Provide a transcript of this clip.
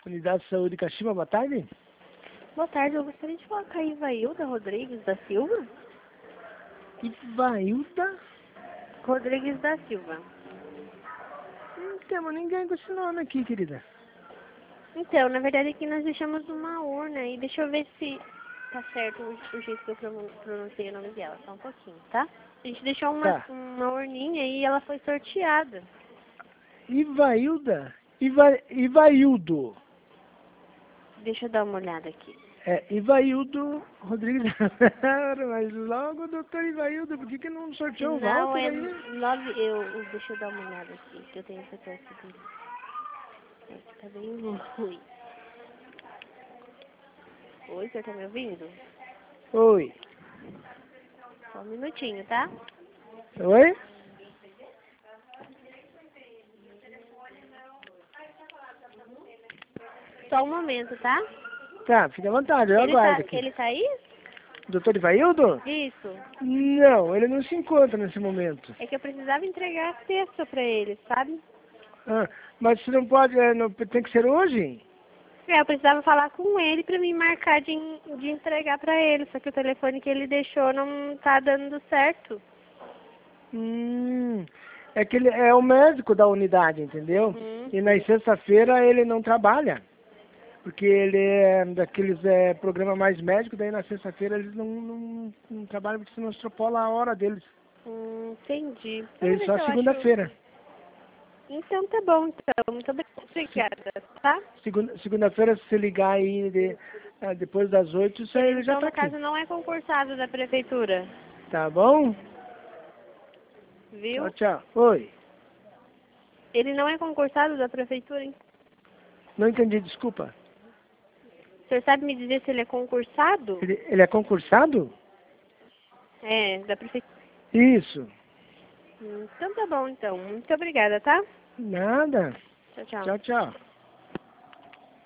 Unidade de Saúde Caxima, boa tarde. Boa tarde, eu gostaria de falar com a Ivailda Rodrigues da Silva. Ivailda? Rodrigues da Silva. Não temos ninguém com esse nome aqui, querida. Então, na verdade aqui nós deixamos uma urna e deixa eu ver se tá certo o jeito que eu pronunciei o nome dela, só um pouquinho, tá? A gente deixou uma urninha e ela foi sorteada. Ivailda? Ivaildo. Deixa eu dar uma olhada aqui. É, Ivaildo Rodrigues. Mas logo o doutor Ivaildo, por que não sorteou o Não, Walter é aí? deixa eu dar uma olhada aqui, que eu tenho certeza dele. Tá bem ruim. Oi, o senhor tá me ouvindo? Oi. Só um minutinho, tá? Oi? Só um momento, tá? Tá, fica à vontade, eu aguardo aqui. Ele tá aí? Doutor Ivaildo? Isso. Não, ele não se encontra nesse momento. É que eu precisava entregar a cesta pra ele, sabe? Ah, mas você não pode, tem que ser hoje? Eu precisava falar com ele pra me marcar de entregar pra ele, só que o telefone que ele deixou não tá dando certo. É que ele é o médico da unidade, entendeu? E na sexta-feira ele não trabalha. Porque ele é daqueles programa mais médico, daí na sexta-feira eles não trabalham porque senão extrapola a hora deles. Entendi. Eles só segunda-feira. Então tá bom, então. Muito obrigada, tá? Segunda-feira, se você ligar aí depois das 8, isso aí ele já Então, tá no aqui. caso, não é concursado da prefeitura, Tá bom? viu? Tchau, tchau. Oi. Ele não é concursado da prefeitura, hein? Não entendi, desculpa. O senhor sabe me dizer se ele é concursado? Ele é concursado? É, da prefeitura. Isso. Então tá bom, então. Muito obrigada, tá? Nada. Tchau, tchau. Tchau, tchau.